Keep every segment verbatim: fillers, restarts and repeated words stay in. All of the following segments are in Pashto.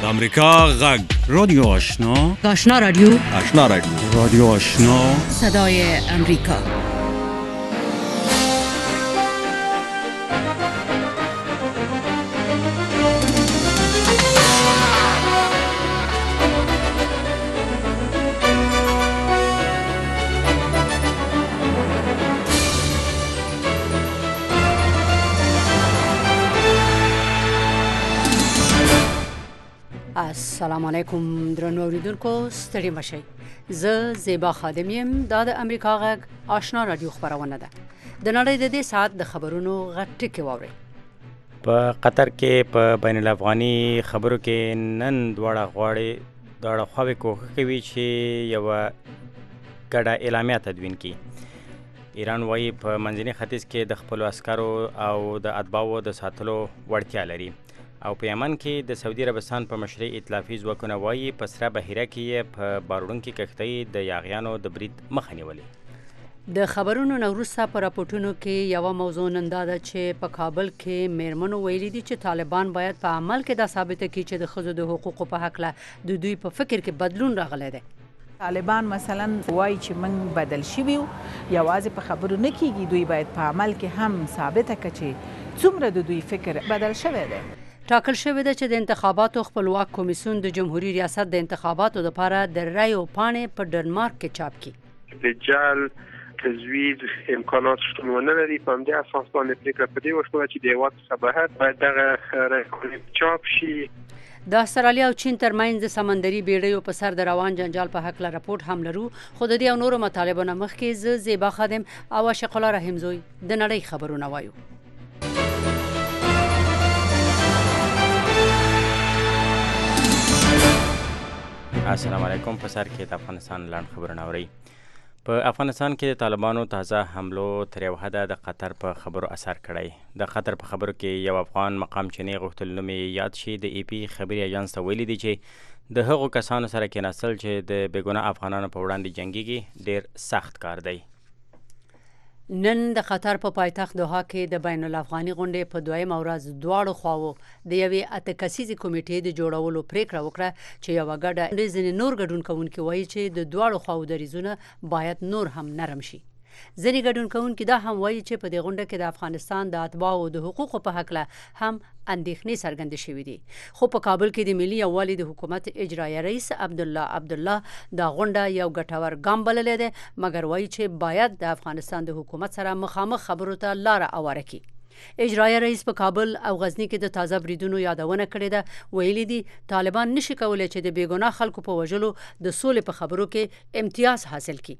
د امریکا غږ رادیو آشنا آشنا رادیو آشنا رادیو رادیو آشنا صدای امریکا. السلام علیکم درنو اوریدونکو، ستړي مشئ. زه زیبا خادم یم. دا د امریکا غږ آشنا رادیو خبرونه ده. د نړۍ د دې ساعت د خبرونو غټ ټکی واورئ. په قطر کې په بین الافغاني خبرو کې نن دواړه غواړي دواړه خواوې کوښښ کوي چې یوه ګډه اعلامیه تدوین کړي. ایران وایي په منځني ختیځ کې د خپلو عسکرو او د اتباعو د ساتلو وړتیا لري. او په یمن کې د سعودي عربستان په مشرۍ ائتلافي ځواکونه وایي په سره بحیره کې یې په باروړونکي کښتۍ د یاغیانو د برید مخه نیولې. د خبرونو نه وروسته په راپورټونو کې یوه موضوع نن دا ده چې په کابل کې میرمنو ویلي دي چې طالبان باید په عمل کې دا ثابته کړي چې د ښځو د حقوقو په هکله د دوی په فکر کې بدلون راغلی دی. طالبان مثلا وایي چې موږ بدل شوي یو، یوازې په خبرو نه کیږي، دوی باید په عمل کې هم ثابته کړي چې څومره د دوی فکر بدل شوی دی. ټاکل شوې ده چې د انتخاباتو خپلواک کمیسیون د جمهوریت ریاست د انتخاباتو لپاره د رایو پاڼې په ډنمارک کې چاپ کړي. د جعل تزویر امکانات شتون ونه لري. په همدې اساس باندې پرېکړه په دې وشوه چې د هېواد څخه بهر باید دغه رایې چاپ شي. د استرالیا او چین ترمنځ د سمندري بیړیو په سر د روان جنجال په هکله راپورټ هم لرو، خو د دې او نورو مطالبو نه مخکې زه زیبا خادم او عاشق الله رحیمزوی د نړۍ خبرونه وایو. السلام علیکم. په سر کې د افغانستان لاند خبرونه اورئ. په افغانستان کې د طالبانو تازه حملو تر یو حده د قطر په خبرو اثر کړی. د قطر په خبرو کې یو افغان مقام چې نه غوښتل نوم یې یاد شي د ای پی خبري ایجنس ته ویلي دي چې د هغو کسانو سره کېناستل چې د بېګناه افغانانو په وړاندې جنګیږي ډېر سخت کار دی. نن د قطر په پایتخت دوحه کې د بین الافغاني غونډې په دویمه ورځ دواړو خواوو د یوې اته کسیزې کمیټې د جوړولو پریکړه وکړه چې یوه ګډه ځینې نور ګډون کوونکي وایي چې د دواړو خواوو دریځونه باید نور هم نرم شي. ځینې ګډون کوونکي دا هم وایي چې په دې غونډه کې د افغانستان د اتباعو د حقوقو په هکله هم اندېښنې څرګندې شوي دي. خو په کابل کې د ملي یووالي د حکومت اجرایه رئیس عبدالله عبدالله دا غونډه یو ګټور ګام بللی دی، مګر وایي چې باید د افغانستان د حکومت سره مخامخ خبرو ته لاره اواره کړي. اجرایه رئیس په کابل او غزني کې د تازه بریدونو یادونه کړې ده. ویلي دي طالبان نشي کولی چې د بېګناه خلکو په وژلو د سولې په خبرو کې امتیاز حاصل کړي.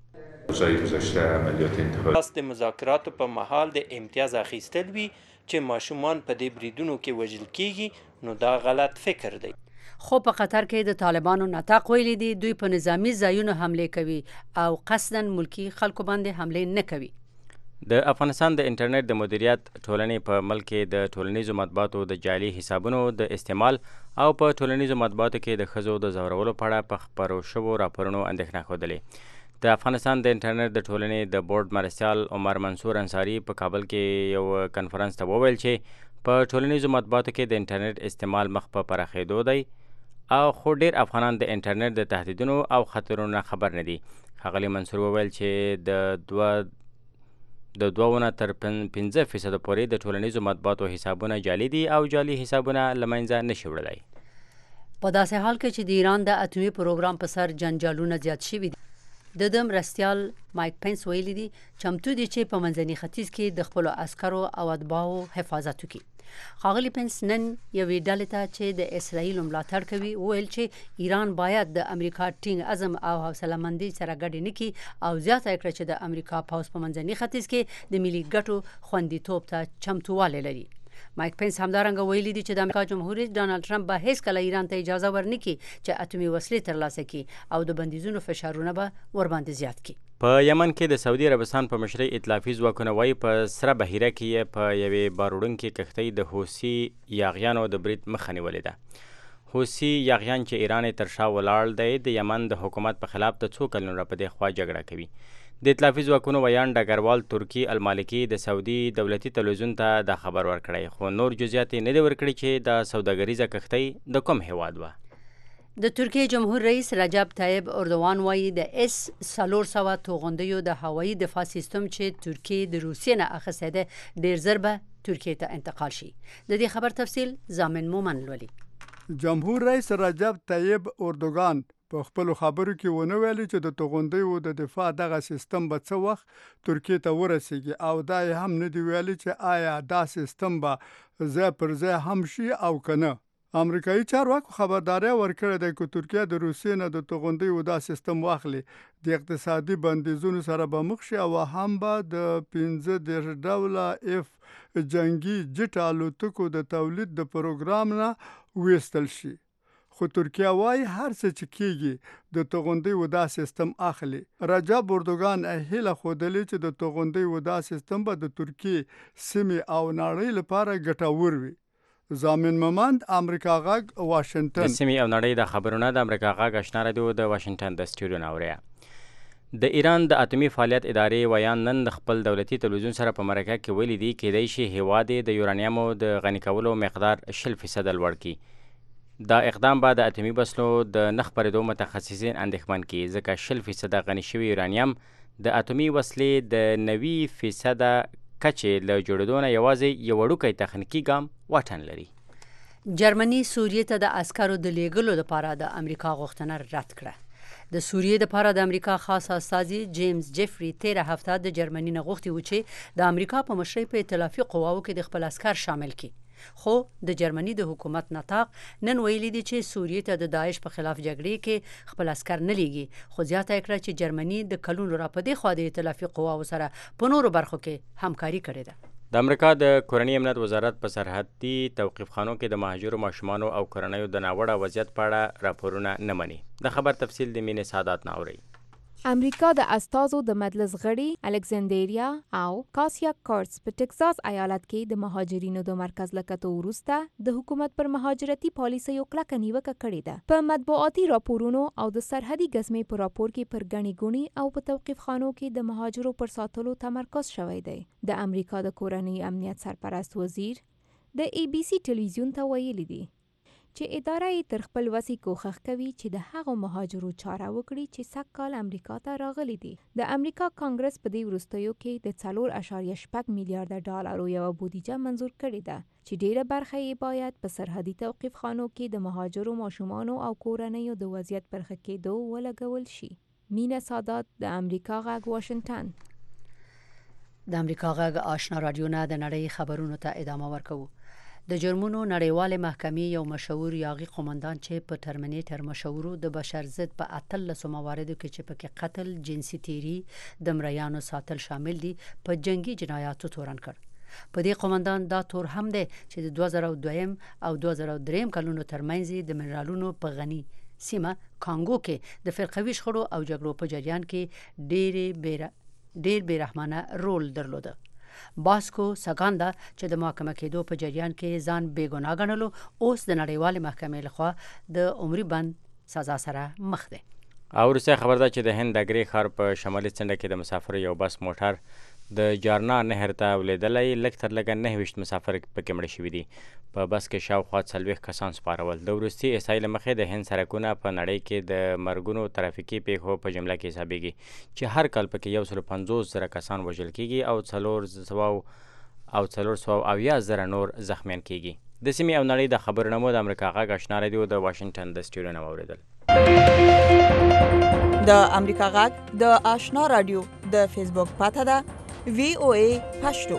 تاسو د مذاکراتو په مهال د امتیاز اخیستل وي چې ماشومان په دې بریدونو کې وژل کیږي، نو دا غلط فکر دی. خو په قطر کې د طالبانو نطاق ویلي دي دوی په نظامی ځایونو حمله کوي او قصدا ملکی خلکو باندې حمله نه کوي. د افغانستان د انټرنیټ د مدیریت ټولنې په ملک کې د ټولنیزو مطبوعاتو د جعلي حسابونو د استعمال او په ټولنیزو مطبوعاتو کې د ښځو د ځورولو په اړه په خپرو شوو راپورونو اندېښنه ښودلې. د افغانستان د انټرنیټ د ټولنې د بورډ مرستیال عمر منصور انصاري په کابل کې یو کنفرانس ته وویل چې په ټولنیزو مطبوعاتو کې د انټرنیټ استعمال مخ په پراخېدو دی او خو ډېر افغانان د انټرنیټ د تهدیدونو او خطرونو نه خبر نه دي. ښاغلي منصور وویل چې د دوه د دوه نه تر پنځه فیصده پورې د ټولنیزو مطبوعاتو حسابونه جعلي دي او جعلي حسابونه له منځه نشي وړلی. په داسې حال کې چې د ایران د اتومي پروګرام په سر جنجالونه زیات شوي دي، د ده مرستیال مایک پینس ویلي دي چمتو دي چې په منځني ختیځ کې د خپلو عسکرو او اتباعو حفاظت وکړي. ښاغلي پینس نن یوې ډلې ته چې د اسرائیلو ملاتړ کوي وویل چې ایران باید د امریکا ټینګ عزم او حوصله مندۍ سره ګډې نه کړي او زیاته یې کړه چې د امریکا پوځ په منځني ختیځ کې د ملي ګټو خوندیتوب ته چمتووالی لري. مایک پینس همدارنګه ویلي دي چې د امریکا جمهور رئیس ډانلډ ټرمپ به هیڅکله ایران ته اجازه ورنکړي چې اتومي وسلې ترلاسه کړي او د بندیزونو فشارونه به ورباندې زیات کړي. په یمن کې د سعودي عربستان په مشرۍ ائتلافي ځواکونه وایي په سره بحیره کې یې په یوې باروړونکې کښتۍ د حوثي یاغیانو د برید مخه نیولې ده. حوثي یاغیان چې ایران یې تر شا ولاړ دی د یمن د حکومت په خلاف د څو کلونو راپدې خوا جګړه کوي. د اطلافي ځواکونو ویان ډګروال ترکي المالکي د سعودي دولتي تلویزیون ته دا خبر ورکړی، خو نور جزئیات یې نه دي ورکړي چې د سوداګریزه کښتۍ د کوم هیواد وه. د ترکیې جمهور رئیس رجب طیب اردوغان وایي د اس څلور سوه توغندیو د هوایي دفاع سیستم چې ترکیې د روسیې نه اخیستی دی ډېر ژر به ترکیې ته انتقال شي. د دې خبر تفصیل زامن مومن لولي. جمهور رئیس رجب طیب اردوغان په خپل خبرو کې ونه ویلي چې د توغندیو د دفاع دغه سیستم به څه وخت ترکیې ته ورسیږي، او دا هم نه دی ویلي چې آیا دا سیستم به ځای پر ځای هم شي او که نه. امریکایي چارواکو خبرداری ورکړې ده چې ترکیه د روسیې نه د توغندیو دا سیستم واخلي د اقتصادي بندیزونو سره به مخ شي او هم به د پنځه دېرش ډوله اف جنګي جټ الوتکو د تولید د پروګرام نه ویستل شي. خو ترکیه وایي هر څه چې کېږي د توغندیو دا سیستم اخلي. رجب اردوغان هیله ښودلې چې د توغندیو دا سیستم به د ترکیې سیمې او نړۍ لپاره ګټور وي. زامن ممند امریکا غږ واشنگټن. د سیمې او نړۍ د خبرونه د امریکا غږ آشنا رادیو د واشنگټن د سټوډیو نه اورئ. د ایران د اتمی فعالیت ادارې ویان نن د خپل دولتي تلویزیون سره په مرکه کې ویلي دي کېدای شي هیواد د یورانیمو د غني کولو مقدار شل فیصده لوړ کړي. دا اقدام به د اتمی وسلو د نه خپرېدو متخصصین اندېښمن کړي، ځکه شل فیصده غني شوي یورانیم د اتمی وسلې د نوي فیصده کچې له جوړېدو نه یوازې یو وړوکی تخنیکي ګام واټن لري. جرمني سوریې ته د عسکرو د لیږلو لپاره د امریکا غوښتنه رد کړه. د سوریې لپاره د امریکا خاص استازي جیمز جیفري تیره هفته د جرمني نه غوښتي و چې د امریکا په مشرۍ په ائتلافي قواو کې د خپل عسکر شامل کړي. خو د جرمني د حکومت نطاق نن ویلي دي چې سوریې ته د داعش په خلاف جګړې کې خپل عسکر نه لیږي، خو زیاته یې کړه چې جرمني د کلونو راپدې خوا د ائتلافي قواو سره په نورو برخو کې همکاري کړې ده. د امریکا د کورني امنیت وزارت په سرحدي توقیفخانو کې د مهاجرو ماشومانو او کورنیو د ناوړه وضعیت په اړه راپورونه نه مني. د خبر تفصیل د مینې سادات نه اورئ. امریکا د استازو د مجلس غړي الکساندریا او کاسیا کورتس په ټکساس ایالت کې د مهاجرینو د مرکز له کتو وروسته د حکومت پر مهاجرتي پالیسیو کلکه نیوکه کړې ده. په مطبوعاتي راپورونو او د سرحدي ګزمې په راپور کې پر ګڼې ګوڼې او په توقیفخانو کې د مهاجرو پر ساتلو تمرکز شوی دی. د امریکا د کورني امنیت سرپرست وزیر د ای بی سی ټلویزیون ته ویلي دي چې اداره یې تر خپل وسې کوښښ کوي چې د هغو مهاجرو چاره وکړي چې سږ کال امریکا ته راغلي دي. د امریکا کانګرس په دې وروستیو کې د څلور اعشاریه شپږ میلیارډه ډالرو یوه بودیجه منظور کړې ده چې ډیره برخه یې باید په سرحدي توقیفخانو کې د مهاجرو ماشومانو او کورنیو د وضعیت پر ښه کېدو ولګول شي. مینه سادات د امریکا غږ واشنگټن. د امریکا غږ آشنا رادیو نه د نړۍ خبرونو ته ادامه ورکوو. د جرمونو نړیوالې محکمې یو مشهور یاغي قومندان چې په ټرمینیټر مشهورو د بشر ضد په اتلسو مواردو کې چې پکې قتل، جنسي تیری، د مریانو ساتل شامل دي په جنگي جنایاتو تورن کړ. په دې قومندان دا تور هم دی چې د دوه زره دویم او دوه زره دریم کلونو ترمنځ د منرالونو په غني سیمه کانګو کې د فرقوي شخړو او جګړو په جریان کې ډېر بیره ډېر بیرحمانه رول درلوده. باسکو ساګاندا چې د محاکمه کېدو په جریان کې ځان بې ګناه ګڼلو اوس د نړیوالې محکمې لخوا د عمري بند سزا سره مخ دی. او وروسته خبر ده چې د هند د ګرې ښار په شمالي څنډه کې د مسافرو یو بس موټر د جارنا نهر ته ولیدلی. لږ تر لږه نهه ویشت مسافر پکې مړه شوي دي. په بس کې شاوخوا څلوېښت کسان سپارول. د وروستي احصایې له مخې د هند سړکونه په نړۍ کې د مرګونو ترافیکي پیښو په جمله کې حسابېږي چې هر کال پکې یو سل پنځوس زره کسان وژل کېږي او څلور سوه او څلور سوه اویا زره نور زخمیان کېږي. د سیمې او نړۍ د خبرونو مو د امریکا غږ آشنا رادیو د واشنګټن د سټوډیو نه واورېدل. د امریکا غږ د آشنا رادیو د فیسبوک پاته ده وی او ای پښتو.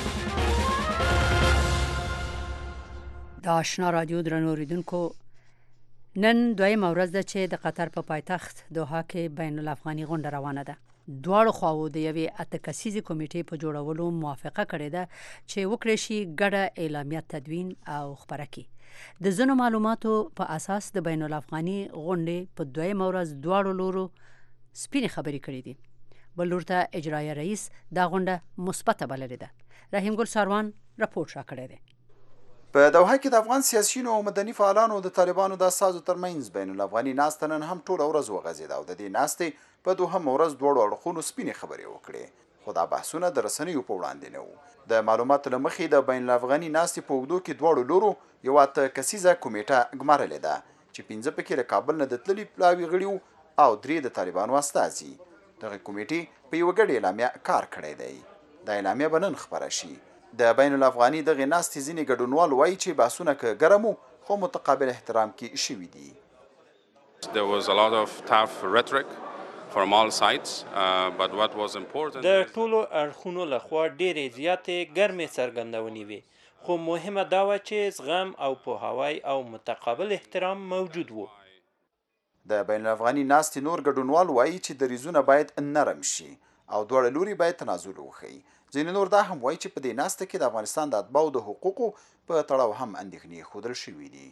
د آشنا رادیو درنو اوریدونکو، نن دویمه ورځ ده چې د قطر په پایتخت دوحه کې بین الافغاني غونډه روانه ده. دواړو خواوو د یوې اته کسیزې کمیټې په جوړولو موافقه کړې ده چې وکړی شي ګډه اعلامیه تدوین او خپره کړي. د ځینو معلوماتو په اساس د بین الافغاني غونډې په دویمه ورځ دواړو لورو سپینې خبرې کړې دي. بل لور ته اجرایه رئیس دا غونډه مثبته بللې ده. رحیم ګل ساروان راپورټ راکړی دی. په دوحه کې د افغان سیاسیونو او مدني فعالانو د طالبانو د استازو ترمنځ بین الافغاني ناسته نن هم ټوله ورځ وغځېده او د دې ناستې په دوهم ورځ دواړو اړخونو سپینې خبرې وکړې، خو دا بحثونه د رسنیو په وړاندې نه وو. د معلوماتو له مخې د بین الافغاني ناستې په اوږدو کې دواړو لورو یوه اته کسیزه کمیټه ګمارلې ده چې پنځه پکې له کابل نه د تللي پلاوي غړي وو او درې د طالبانو استازي. دغه کمیټې په یوه ګډه اعلامیه کار کړی دی. دا اعلامیه به نن خپره شي. د بین الافغاني دغې ناستې ځینې ګډونوال وایي چې بحثونه که ګرم وو خو متقابل احترام کې شوي دي. There was a lot of tough rhetoric from all sides, uh, but what was important د ټولو اړخونو لخوا ډېرې زیاتې ګرمې څرګندونې وې، خو مهمه دا وه چې زغم او پوهاوی او متقابل احترام موجود و. د بین الافغاني ناستې نور ګډونوال وایي چې دریځونه باید نرم شي او دواړه لوري باید تنازل وښیي. ځینې نور دا هم وایي چې په دې ناسته کې د افغانستان د اتباعو د حقوقو په تړاو هم اندېښنې ښودل شوي دي.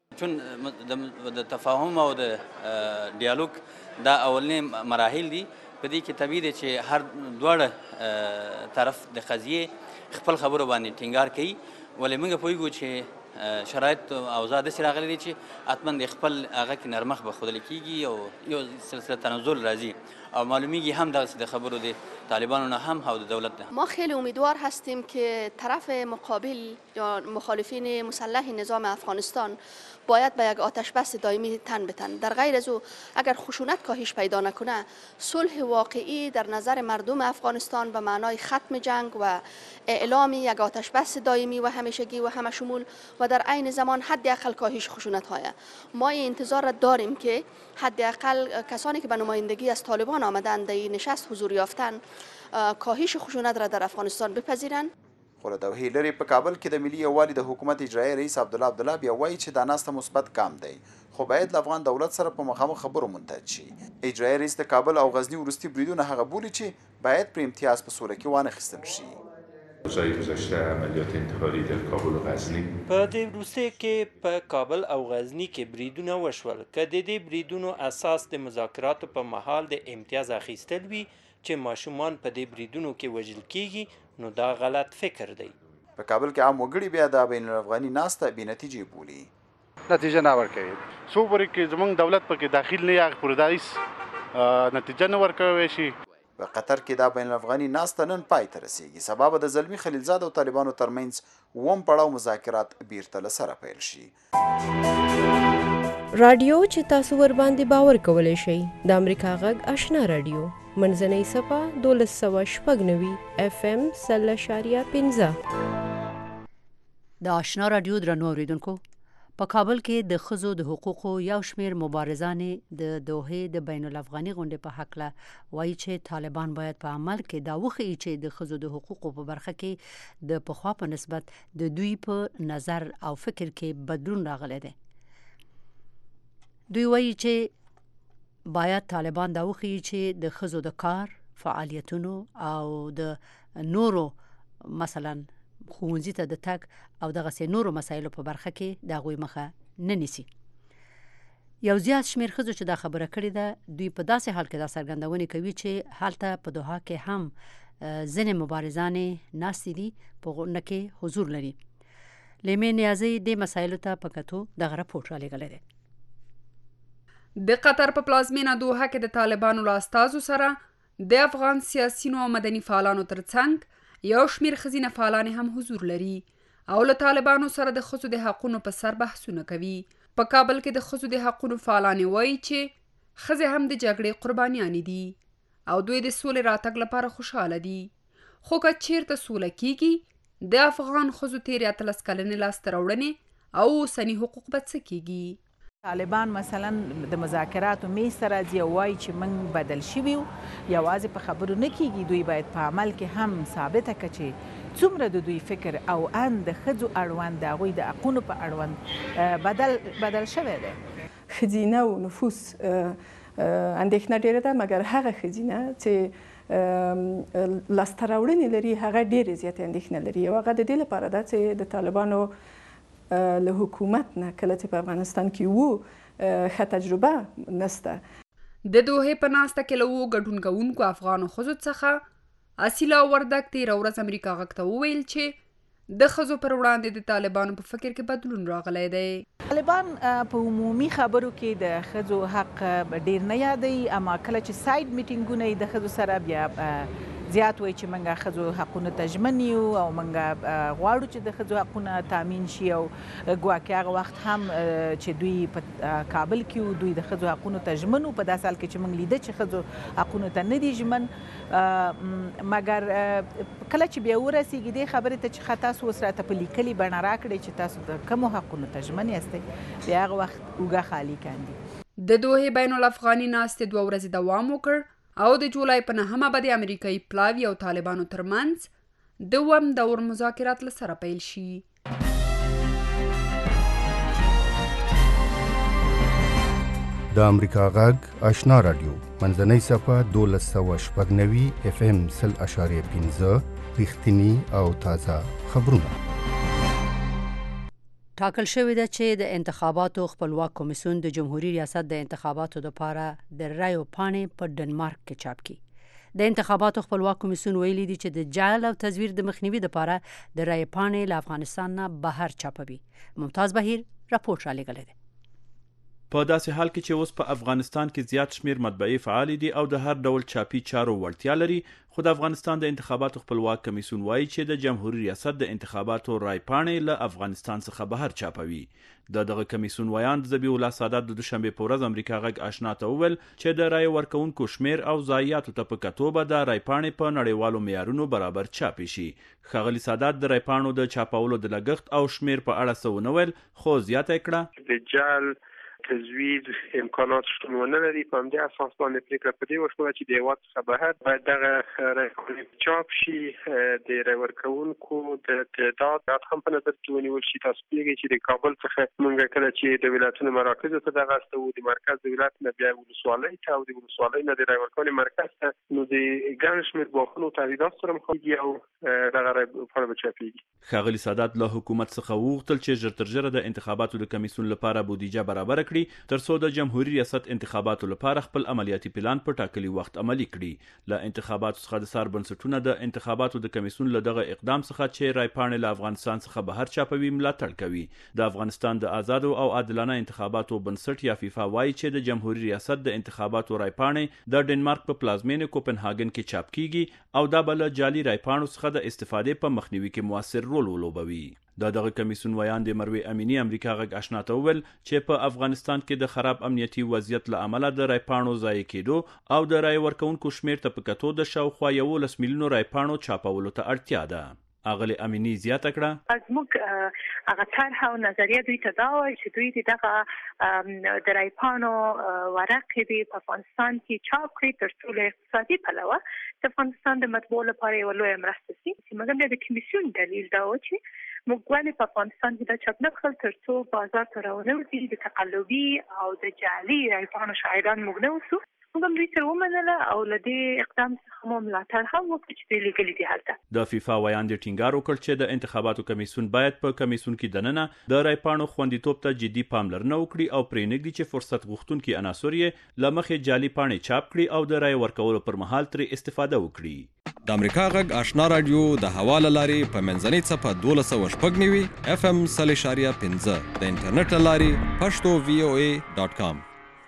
چون د تفاهم او د ډیالوګ دا اولنې مراحل دي، په دې کې طبیعي دی چې هر دواړه طرف د قضیې خپل خبرو باندې ټینګار کوي، ولې موږ پوهېږو چې شرایط او اوضاع داسې راغلي دي چې حتما د خپل هغه کې نرمښت به ښودل کېږي او یو سلسله تنزل راځي او معلومیږي هم دغسې د خبرو د طالبانو نه هم او د دولت نه. ما خیلی امیدوار هستیم که طرف مقابل یا مخالفین مسلح نظام افغانستان باید به یک آتش بس دائمی تن بتن. در غیر از او اگر خشونت کاهش پیدا نکنه، صلح واقعی در نظر مردم افغانستان به معنای ختم جنگ و اعلام یک آتش بس دائمی و همیشگی و همه شمول و در عین زمان حداقل کاهش خشونت های ما انتظار را داریم که حداقل کسانی که به نمایندگی از طالبان آمدند در این نشست حضور یافتن کاهش خشونت را در افغانستان بپذیرند. خو له دوحې لرې په کابل کې د ملي یووالي د حکومت اجرایي رئیس عبدالله عبدالله بیا وایي چې دا ناسته مثبت ګام دی، خو باید له افغان دولت سره په مخامخ خبرو منتج شي. اجرایي رئیس د کابل او غزني وروستي بریدونه هغه بولي چې باید پر امتیاز په سوله کې وانخیستل شي. روزهای گذشته عملیات انتحاری در کابل و غزنی په دې وروستیو کې په کابل او غزني کې بریدونه وشول، که د دې بریدونو اساس د مذاکراتو په مهال د امتیاز اخیستل وي چې ماشومان په دې بریدونو کې وژل کیږي، نو دا غلط فکر دی. په کابل کې عام وګړي بیا د بین الافغاني ناسته بې نتیجې بولي. نتیجه نه ورکوي، څو پورې کې زموږ دولت پکې داخل نه هغه پورې دا هېڅ نتیجه نه ورکولی شي. په قطر کې دا بین الافغاني ناسته نن پای ته رسیږي. سبا به د زلمي خلیلزاد او طالبانو ترمنځ اووم پړاو مذاکرات بیرته له سره پیل شي. رادیو چې تاسو ور باندې باور کولی شئ د امریکا غږ آشنا رادیو منځنۍ صفه دولس سوه شپږ نوي اف ام سل اشاریه پنځه. د آشنا رادیو درنو اوریدونکو، په کابل کې د ښځو د حقوقو یو شمېر مبارزانې د دوحې د بین الافغاني غونډې په هکله وایي چې طالبان باید په عمل کې دا وښیي چې د ښځو د حقوقو په برخه کې د پخوا په نسبت د دوی په نظر او فکر کې بدلون راغلی دی. دوی وایي چې باید طالبان دا وښیي چې د ښځو د کار فعالیتونو او د نورو مثلا ښوونځي ته د تګ او دغسې نورو مسایلو په برخه کې د هغوی مخه نه نیسي. یو زیات شمېر ښځو چې دا خبره کړې ده، دوی په داسې حال کې دا څرګندونې کوي چې هلته په دوحه کې هم ځینې مبارزانې ناستې دي په غونډه کې حضور لري. لیمې نیازۍ دې مسایلو ته په کتو دغه راپورټ رالیږلی دی. د قطر په پلازمینه دوحه کې د طالبانو له استازو سره د افغان سیاسیونو او مدني فعالانو ترڅنګ یو شمېر ښځینه فعالانې هم حضور لري او له طالبانو سره د ښځو د حقونو په سر بحثونه کوي. په کابل کې د ښځو د حقونو فعالانې وایي چې ښځې هم د جګړې قربانیانې دي او دوی د سولې راتګ لپاره خوشحاله دي، خو که چیرته سوله کیږي د افغان ښځو تیرې اتلس کلنې لاسته راوړنې او اوسني حقوق به څه کیږي. طالبان مثلا د مذاکراتو میز ته راځي او وایي چې موږ بدل شوي یو، یوازې په خبرو نه کیږي، دوی باید په عمل کې هم ثابته کړي چې څومره د دوی فکر او ان د ښځو اړوند د هغوی د حقونو په اړوند بدل بدل شوی دی. ښځینه او نفوس اندېښنه ډېره ده، مګر هغه ښځینه چې لاسته راوړنې لري هغه ډېرې زیاتې اندېښنه لري. او هغه د دې لپاره ده چې د طالبانو له حکومت نه کله چې په افغانستان کې وو ښه تجربه نسته. د دوحې په ناسته کې له اوو ګډون کوونکو افغانو ښځو څخه اصیله وردګ تېره ورځ امریکا غږ ته وویل چې د ښځو پر وړاندې د طالبانو په فکر کې بدلون راغلی دی. طالبان په عمومي خبرو کې د ښځو حق ډیر نه یادوي، اما کله چې ساید میټینګونه یې د ښځو سره بیا زیات وایي چې موږ ښځو حقونو ته ژمن یو او موږ غواړو چې د ښځو حقونه تامین شي، او ګواکې هغه وخت هم چې دوی په کابل کې وو دوی د ښځو حقونو ته ژمن وو. په داسې حال کې چې موږ لیده چې ښځو حقونو ته نه دي ژمن، مګر کله چې بیا ورسېږي دې خبرې ته چې ښه تاسو اوس راته په لیکلي بڼه راکړئ چې تاسو د کومو حقونو ته ژمن یاستئ، بیا هغه وخت اوږه خالي کاندي. د دوحې بین الافغاني ناستې دوه ورځې دوام وکړ او د جولای په نهمه به د امریکایي پلاوي او طالبانو ترمنځ د اووم دور مذاکرات له سره پیل شي. د امریکا غږ آشنا رادیو منځنۍ صفحه دولس سوه شپږ نوي اف ام سل اشاریه پنځه رښتیني او تازه خبرونه. ټاکل شوې ده چې د انتخاباتو خپلواک کمیسیون د جمهوریت ریاست د انتخاباتو لپاره د رایو پاڼې په ډنمارک کې چاپ کړي. د انتخاباتو خپلواک کمیسیون ویلي دي چې د جعل او تزویر د مخنیوي لپاره د رایو پاڼې له افغانستان نه بهر چاپوي. ممتاز بهیر راپورټ را لېږلی دی. په داسې حال کې چې اوس په افغانستان کې زیات شمیر مطبعې فعال دي او د هر ډول چاپي چارو وړتیا لري، خو د افغانستان د انتخاباتو خپلواک کمیسیون وایي چې د جمهوریت ریاست د انتخاباتو رای پاڼې له افغانستان څخه بهر چاپوي. د دغه کمیسیون ویاند ذبیح الله سادات د دوشنبې په ورځ امریکا غږ آشنا ته وویل چې د رای ورکوونکو شمیر او ضایعاتو ته په کتو به د رای پاڼې په نړیوالو معیارونو برابر چاپې شي. ښاغلي سادات د رای پاڼو د چاپولو د لګښت او شمیر په اړه څه ونه ویل، خو زیاته یې کړه د جعل تزویر امکانات شتون ونه لري. په همدې اساس باندې پرېکړه په دې وشوه چې د هېواد څخه بهر باید دغه رایې چاپ شي. د رای ورکوونکو د تعداد هم په نظر کې ونیول شي. تاسو پوهېږئ چې د کابل څخه موږ کله چې د ولایتونو مراکزو ته دغه استوو، د مرکز د ولایت نه بیا ولسوالۍ ته او د ولسوالۍ نه د رای ورکونې مرکز ته، نو د ګڼ شمېر ګواښونو تهدیدات سره مخامخ او دغه رای پاڼه به چاپېږي. ښاغلي سادات له حکومت څخه وغوښتل چې ژر تر ژره د انتخاباتو د کمیسیون لپاره بودیجه برابره کړي ترڅو د جمهوریت ریاست انتخاباتو لپاره خپل عملیاتي پلان په ټاکلي وخت عملي کړي. له انتخاباتو څخه د سار بنسټونه د انتخاباتو د کمیسیون له دغه اقدام څخه چې رای پاڼې له افغانستان څخه بهر چاپوي ملاتړ کوي. د افغانستان د آزادو او عادلانه انتخاباتو بنسټ یا فیفا وایي چې د جمهوریت ریاست د انتخاباتو رای پاڼې د ډنمارک په پلازمینې کوپنهاګن کې چاپ کیږي او دا به له جعلي رای پاڼو څخه د استفادې په مخنیوي کې موثر رول ولوبوي. د دغه کمیسیون ویاندې مروې امینی امریکا غږ آشنا ته وویل چې په افغانستان کې د خراب امنیتي وضعیت له امله د رای پاڼو ضایع کېدو او د رای ورکوونکو شمیر ته په کتو د شاوخوا یولس میلیونو رای پاڼو چاپولو ته اړتیا ده. اغلی امینی زیاته کړه زموږ هغه طرح او نظریه دوی ته دا وایي چې دوی دغه د رای پاڼو ورقې دي په افغانستان کې چاپ کړي تر څو له اقتصادي پلوه د افغانستان د مطبوع لپاره یوه لویه مرسته شي. مګر بیا د کمیسیون دلیل دا و چې موږ ولې په افغانستان کې دا چاپ نه کړل تر څو بازار ته راونوځي د تقلبي او د جعلي رای پاڼو شاهدان موږ نه اوسو. موږ هم دوی سره ومنله او له دې اقدام څخه مو ملاتړ هم وکړ چې دوی لیږلي دي هلته. د فیفا ویاندې ټینګار وکړ چې د انتخاباتو کمیسیون باید په کمیسیون کې دننه د رای پاڼو خوندیتوب ته جدي پاملرنه وکړي او پرې نږدي چې فرصت غوښتونکي عناصر یې له مخې جعلي پاڼې چاپ کړي او د رای ورکولو پر مهال ترې استفاده وکړي. د امریکا غږ آشنا رادیو د هوا له لارې په منځنۍ څپه دولس سوه شپږ نوي اف ام سل اشاریه پنځه د انټرنیټ له لارې پښتو وی او ای ډاټ کام.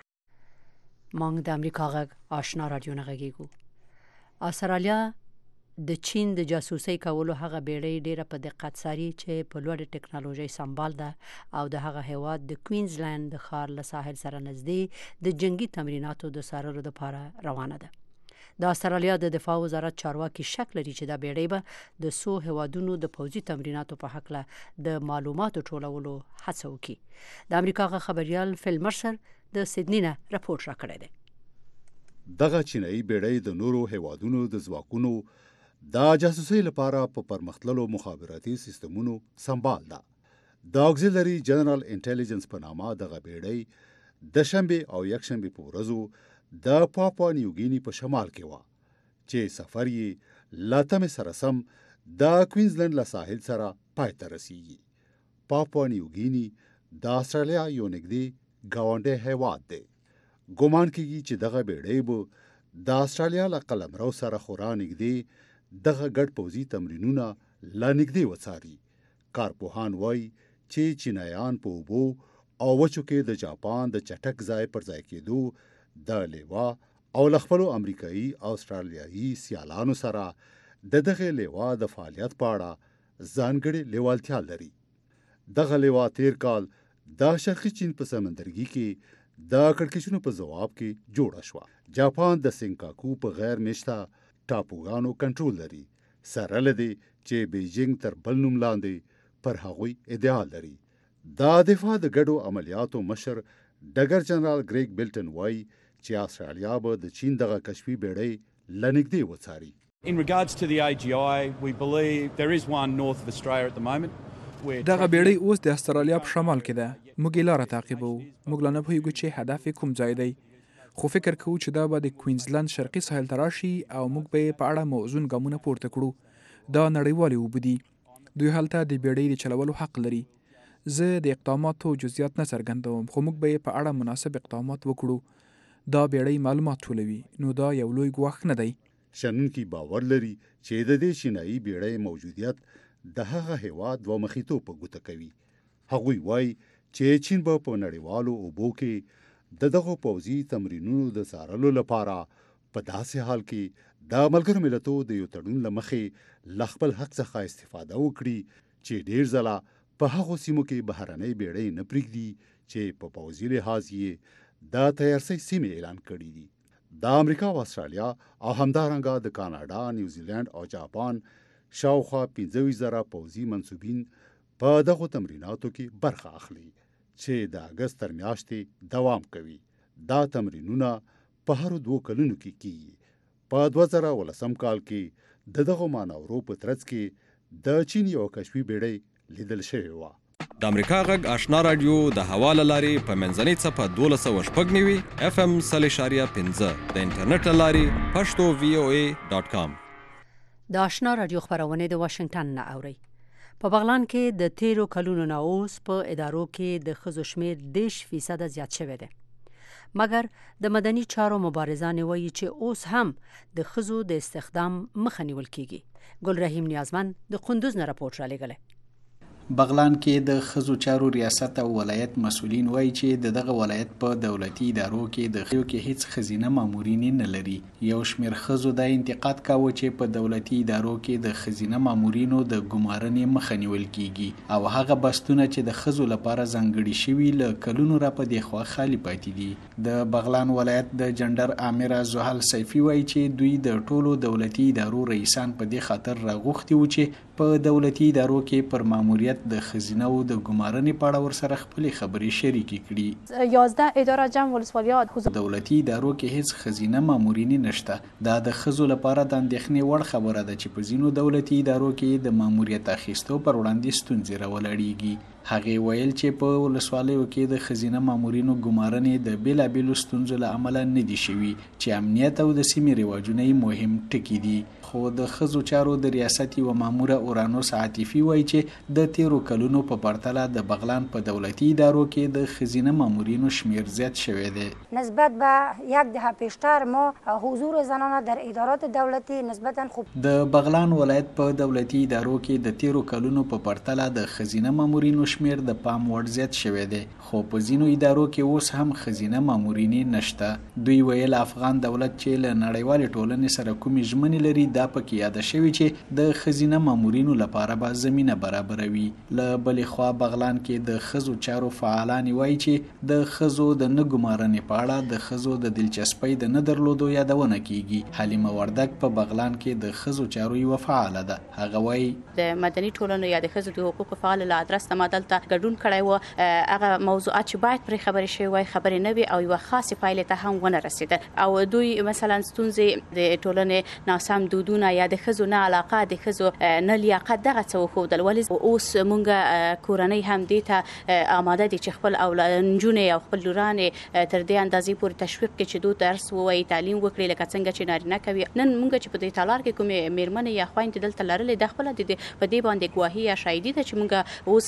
مونږ د امریکا غږ آشنا رادیو نه غږیږو. استرالیا د چین د جاسوسۍ کولو هغه بیړۍ ډیره په دقت ساري چې په لوړ ټکنالوژي سمبال ده او د هغه هیواد د کوینزلند د ښار له ساحل سره نږدې د جنگي تمریناتو د څارلو لپاره روانه ده. د استرالیا د دفاع وزارت چارواکي شک لري چې دا بیړۍ به د څو هیوادونو د پوځي تمریناتو په هکله د معلوماتو ټولولو هڅه وکړي. د امریکا غږ خبريال فیل مرسر د سیدنی نه راپورټ راکړی دی. دغه چینایي بیړۍ د نورو هیوادونو د ځواکونو د جاسوسۍ لپاره په پرمختللو مخابراتي سیستمونو سمبال ده. د اکسیلري جنرال انټيليجنس په نامه دغه بیړۍ د شنبه او یکشنبه په ورځو د پاپوا نیوګینی په شمال کې و چې سفر یې لاتم سره سم د کوینزلند له ساحل سره پای ته رسیږي. پاپوا نیوګینی د استرالیا یو نږدې ګاونډی هیواد دی. ګومان کېږي چې دغه بیړۍ به د استرالیا له قلمرو سره خورا نږدې دغه ګډ پوځي تمرینونه لا نږدې وڅاري کارپوهان وایي چې چینایان په اوبو او وچو کې د جاپان د چټک ځای پر ځای کېدو د لیوا او له خپلو امریکایي او استرالیایي سیالانو سره د دغه لیوا د فعالیت په اړه ځانګړې لیوالتیا لري. دغه لیوا تیر کال د شرقي چین په سمندرګي کې د کړکېچونو په ځواب کې جوړه شوه. جاپان د سینکاکو په غیر میشته ټاپوګانو کنټرول لري، سره له دې چې بیجینګ تر بل نوم لاندې پر هغوی ادعا لري. دا دفاع د ګډو عملیاتو مشر ډګر جنرال ګریګ بیلټن وایي چې استرالیا به د چین دغه کشفي بیړۍ له نږدې وڅاري. In regards to the A G I, we believe there is one north of Australia at the moment. دغه بیړۍ اوس د استرالیا په شمال کې ده. موږ یې لاره تعقیبوو. موږ لا نه پوهیږو چې هدف یې کوم ځای دی، خو فکر کوو چې دا به د کوینزلند شرقي ساحل ته راشي او موږ به یې په اړه موزون ګامونه پورته کړو. دا نړیوالې اوبه دي. دوی هلته د بیړۍ د چلولو حق لري. زه د اقداماتو جزئیات نه څرګندوم، خو موږ به یې په اړه مناسب اقدامات وکړو. دا بیړۍ معلومات ټولوي، نو دا یو لوی ګواښ نه دی. شنونکي باور لري چې د دې چینایي بیړۍ موجودیت د هغه هیواد دوه مخیتوب په ګوته کوي. هغوی وایي چې چین به په نړیوالو اوبو کې د دغو پوځي تمرینونو د څارلو لپاره په داسې حال کې د ملګرو ملتونو د یو تړون له مخې له خپل حق څخه استفاده وکړي چې ډېر ځله په هغو سیمو کې بهرنۍ بیړۍ نه پرېږدي چې په پوځي لحاظ یې د تیارسۍ سیمې اعلان کړي دي. د امریکا او استرالیا او همدارنګه د کاناډا، نیوزیلند او جاپان شاوخوا پنځه ویشت زره پوځي منصوبین په دغو تمریناتو کې برخه اخلي چې د اګست تر میاشتې دوام کوي. دا تمرینونه په هرو دوو کلونو کې کیږي. په دوه زره ولسم کال کې د دغو مانورو په ترڅ کې د چین یو کشفي بیړۍ لیدل شوې وه. د امریکا غږ آشنا رادیو د هوا له لارې په منځنۍ څپه دولس سوه شپږ نوي اف ام سل اشاریه پنځه د انټرنیټ له لارې پښتو وی او ای ډاټ کام. د آشنا رادیو خبرونه د واشنگټن نه اوري. په بغلان کې د تیرو کلونو نه اوس په ادارو کې د ښځو شمیر دېرش فیصده زیات شوی دی. مګر د مدني چارو مبارزان وایي چې اوس هم د ښځو د استخدام مخه نیول کیږي. ګل رحیم نیازمن د قندوز نه راپورټ رالیږلی. بغلان کې د ښځو چارو ریاست او ولایت مسؤلین وایي چې د دغه ولایت په دولتي ادارو کې د ښځو کې هیڅ ښځینه مامورین نه لري. یو شمېر ښځو دا انتقاد کاوه چې په دولتي ادارو کې د ښځینه مامورینو د ګمارنې مخه نیول کیږي او هغه بستونه چې د ښځو لپاره ځانګړي شوي له کلونو را په دې خوا خالي پاتې دي. د بغلان ولایت د جنډر امره زحل سیفي وایي چې دوی د ټولو دولتي ادارو رئیسان په دې خاطر راغوښتي وو چې په دولتي ادارو کې پر ماموریت د خزینه او د ګمارنې په اړه ورسره خپلې خبرې شریکې کړي. یازده اداره جمع ولسوالیات دولتي ادارو کې هیڅ خزینه مامورین نشته. دا د ښځو لپاره د اندېښنې وړ خبره ده چې په ځینو دولتي ادارو کې د ماموریت اخیستو پر وړاندې ستونزې راولاړېږي. هغې ویل چې په ولسوالیو کې د ښځینه مامورینو ګمارنې د بېلابېلو ستونزو له امله نه دي شوي چې امنیت او د سیمې رواجونه یې مهم ټکي دي. خو د ښځو چارو د ریاست یوه ماموره اورانوس عاطفي وایي چې د تیرو کلونو په پرتله د بغلان په دولتي ادارو کې د ښځینه مامورینو شمیر زیات شوی دی. نسبت به یک دهه پیشتر ما حضور زنانه در ادارات دولتی نسبتا خوب. د بغلان ولایت په دولتي ادارو کې د تیرو کلونو په پرتله د ښځینه مامورینو شمیر د پام وړ زیات شوی دی، خو په ځینو ادارو کې اوس هم ښځینه مامورینې نشته. دوی ویل افغان دولت چې له نړیوالې ټولنې سره کومې ژمنې لري دا پکې یاده شوي چې د ښځینه مامورینو لپاره به زمینه برابروي. له بلې خوا بغلان کې د ښځو چارو فعالان وایي چې د ښځو د نه ګمارنې په اړه د ښځو د دلچسپۍ د نه درلودو یادونه کیږي. حلیمه وردک په بغلان کې د ښځو چارو یوه فعاله ده. هغه وایي د مدني ټولنو یا د ښځو د حقوقو فعال له ادرس ته ما دلته ګډون کړی و. هغه موضوعات چې باید پرې خبرې شوې وای خبرې نه وي او یوه خاصې پایلې ته هم ونه رسېده او دوی مثلا ستونزې د ټولنې ناسم دودونه یا د ښځو نه علاقه د ښځو نه لیاقت دغه څه وښودل. ولې اوس موږ کورنۍ هم دې ته آماده دي چې خپل نجونې او خپل لورانې تر دې اندازې پورې تشویق کړي چې دوی درس ووایي، تعلیم وکړي لکه څنګه چې نارینه کوي. نن موږ چې په دې تالار کې کومې مېرمنې یا خویندې دلته لرلې د خپله د په دې باندې ګواهي یا شاهدي ده چې موږ اوس هغه بانه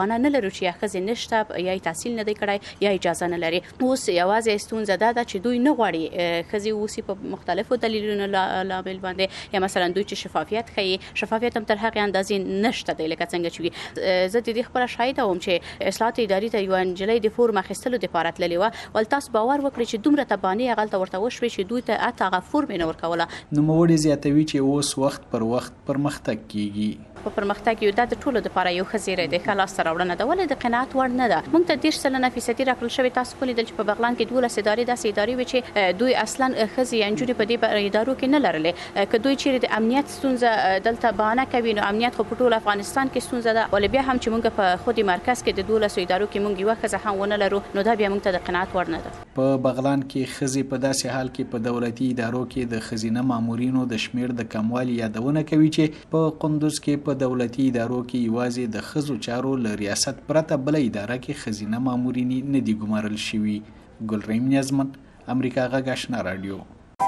معنا نه لرو چې یا ښځې نشته یا تحصیل نه دی کړی یا اجازه نه لري. اوس یوازې ستونزه دا ده چې دوی نه غواړي ښځې اوسي په مختلفو دلیلونو لامل باندې، یا مثلا دوی چې شفافیت ښیي، شفافیت هم تر هغې اندازې نشته دی لکه څنګه چې وي. زه د دې خپله شاهده وم چې اصلاحات اداري ته یوه نجلۍ د فورم اخیستلو دپاره تللې وه، ول تاسو باور وکړئ چې دومره تبانۍ هغلته ورته وشوې چې دوی ته حتی هغه فورم یې نه ورکوله. نوموړي زیاتوي چې اوس وخت پر وخت پرمختګ کیږي. په پرمختګ یو دا د ټولو دپاره یو ښه زیری دی، ښه لاسته راوړنه ده، ولې د قناعت وړ نه ده. موږ ته دېرش سلنه فیصدي راکړل شوې. تاسو ولیدل چې په بغلان کې دولس ادارې داسې ادارې وې چې دوی اصلا ښځې یا نجونې په دې ادارو کې نه لرلې. که دوی چیرې د امنیت ستونزه دلته بهانه کوي، نو امنیت خو په ټول افغانستان کې ستونزه ده، ولې بیا هم چې موږ په خودي مرکز کې د دولسو ادارو کې موږ یوه ښځه هم ونه لرو، نو دا بیا موږ ته د قناعت وړ نه ده. په بغلان کې ښځې په داسې حال کې په دولتي ادارو کې د ښځینه مامورینو د شمیر د کموالي یادونه کوي چې په قندوز کې په دولتي ادارو کې یوازې د ښځو چارو له ریاست پرته بله اداره کې ښځینه مامورینې نه دي ګمارل شوي. ګلریم نیازمن، امریکا غږ آشنا راډیو.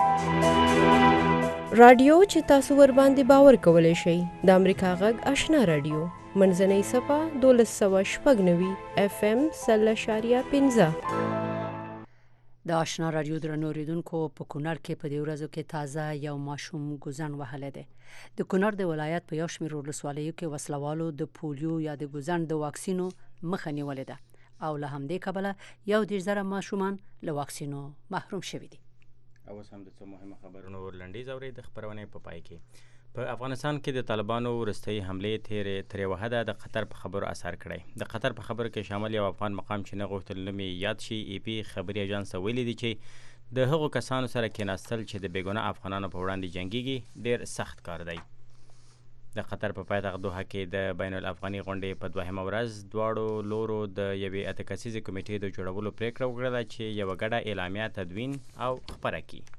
راډیو چې تاسو ور باندې باور کولی شئ د امریکا غږ آشنا راډیو منځنۍ صفحه دولس سوه شپږ نوي اف ام سل اشاریه پنځه. د آشنا راډیو درنو اوریدونکو، په کونړ کې په دې ورځو کې تازه یو ماشوم ګوزن وهلی دی. د کونړ د ولایت په یو شمېر ولسوالیو کې وسلوالو د پولیو یا د ګوزن د واکسینو مخه نیولې ده، او له همدې کبله یو دېرش زره ماشومان له واکسینو محروم شوي دي. اوس هم د څو مهمه خبرونو لنډیز اورئ د خپرونې په پای کې. په افغانستان کې د طالبانو وروستۍ حملې تیرې تر یوه حده د خطر په خبرو اثر کړی. د خطر په خبرو کې شامل یو افغان مقام چې نه غوښتل نوم یې یاد شي، ای پي خبري اژانس ته ویلي دي چې د هغو کسانو سره کېناستل چې د بېګناه افغانانو په وړاندې جنګیږي ډېر سخت کار دی. د قطر په پایتخت دوحه کې د بین الافغاني غونډې په دوهمه ورځ دواړو لورو د یوې اته کسیزې کمیټې د جوړولو پرېکړه وکړله چې یوه ګډه اعلامیه تدوین او خپره کړي.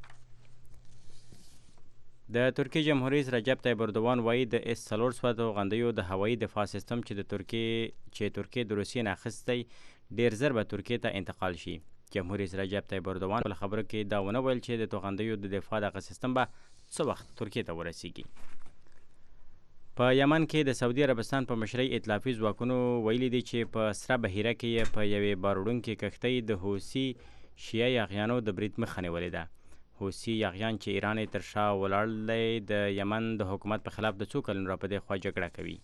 د ترکیې جمهور رئیس رجب طیب اردوان وایي د اس څلور سوه توغندیو د هوایي دفاع سیستم چې د ترکیې چې ترکیې د روسیې نه اخیستی ډېر زر به ترکیې ته انتقال شي. جمهور رئیس رجب طیب اردوان په خبرو کې دا ونه ویل چې د توغندیو د دفاع دغه سیستم به څه وخت ترکیې ته ورسیږي. په یمن کې د سعودي عربستان په مشرۍ ائتلافي ځواکونو ویلي دي چې په سره بحیره کې په یوې باروړونکې کښتۍ د حوثي شیعه یاغیانو د برید مخه نیولې ده. حوثي یاغیان چې ایران یې تر شا ولاړ دی، د یمن د حکومت په خلاف د څو کلونو را په دې خوا جګړه کوي.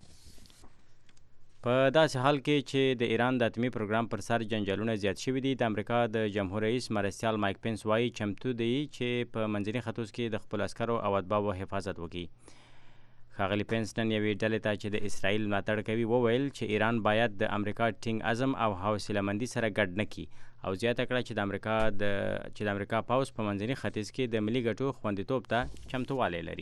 په داسې حال کې چې د ایران د اتمي پروګرام پر سر جنجالونه زیات شوي دي، د امریکا د جمهور رئیس مرستیال مایک پینس وایي چمتو دی چې په منځني ختیځ کې د خپلو عسکرو او اتباعو حفاظت وکړي. ښاغلي پینس نن یوې ډلې ته چې د اسرائیل ملاتړ کوي وویل چې ایران باید د امریکا ټینګ عزم او حوصله مندي سره ګډ نه کړي، او زیاته کړه چې د امریکا د چې د امریکا پوځ په منځني ختیځ کې د ملي ګټو خوندیتوب ته چمتووالی لري.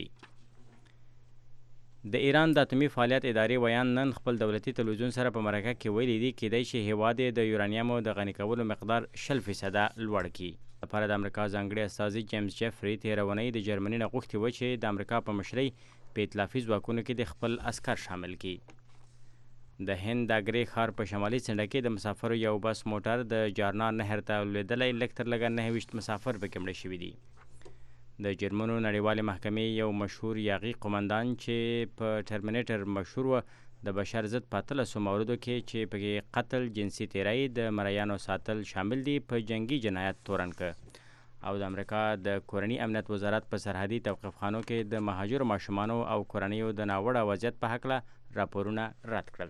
د ایران د اتمي فعالیت ادارې ویان نن خپل دولتي تلویزیون سره په مرکه کې ویلي دي کېدای شي هیواد یې د یورانیمو د غني کولو مقدار شل فیصده لوړ کړي. لپاره د امریکا ځانګړي استازي جیمز جیفري تېره اونۍ د جرمني نه غوښتي وه چې د امریکا په مشرۍ په ائتلافي ځواکونو کې د خپل عسکر شامل کړي. د هند د اګرې ښار په شمالي څنډه کې د مسافرو یو بس موټر د جارنا نهر ته لوېدلی، لږ تر لږه نهه ویشت مسافر پکې مړه شوي دي. د جرمنو نړیوالې محکمې یو مشهور یاغي قمندان چې په ټرمینیټر مشهور و د بشر ضد په اتلسو موردو کې چې پکې قتل، جنسي تیری، د مریانو ساتل شامل دي په جنگي جنایت تورن که. او د امریکا د کورني امنیت وزارت په سرحدي توقفخانو کې د مهاجرو ماشومانو او کورنیو د ناوړه وضعیت په هکله راپورونه رد کړل.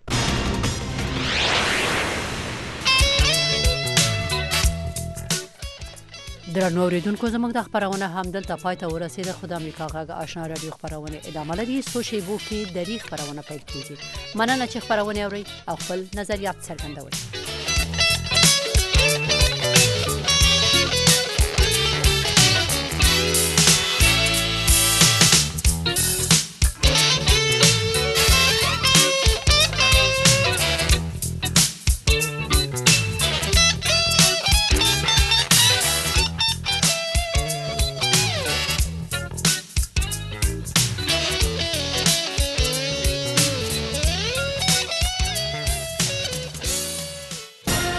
درنو اوریدونکو، زموږ د خپرونه همدلته پای ته ورسېده، خو د امریکا غږ آشنا راډیو خپرونه ادامه لري. څو شیبو کې درې خپرونه پیل کېږي. مننه چې خپرونه اورئ او خپل نظریات څرګندوئ.